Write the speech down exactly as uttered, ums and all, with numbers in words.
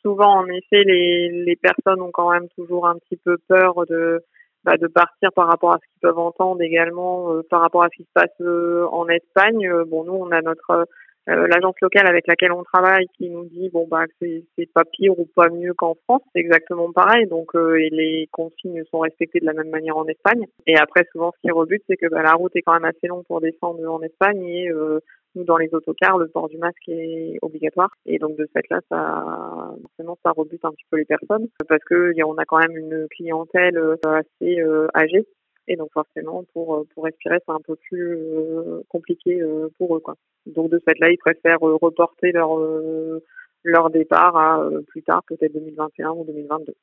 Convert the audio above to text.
souvent, en effet, les, les personnes ont quand même toujours un petit peu peur de, bah, de partir par rapport à ce qu'ils peuvent entendre également, euh, par rapport à ce qui se passe euh, en Espagne. Euh, bon, nous, on a notre euh, l'agence locale avec laquelle on travaille qui nous dit bon bah que c'est, c'est pas pire ou pas mieux qu'en France, c'est exactement pareil. Donc euh, et les consignes sont respectées de la même manière en Espagne. Et après, souvent, ce qui rebute, c'est que bah, la route est quand même assez longue pour descendre en Espagne et euh, nous, dans les autocars, le port du masque est obligatoire. Et donc, de ce fait-là, ça, forcément, ça rebute un petit peu les personnes parce que y a, on a quand même une clientèle euh, assez euh, âgée. Et donc, forcément, pour, pour respirer, c'est un peu plus euh, compliqué euh, pour eux, quoi. Donc, de ce fait-là, ils préfèrent euh, reporter leur, euh, leur départ à euh, plus tard, peut-être deux mille vingt et un ou deux mille vingt-deux.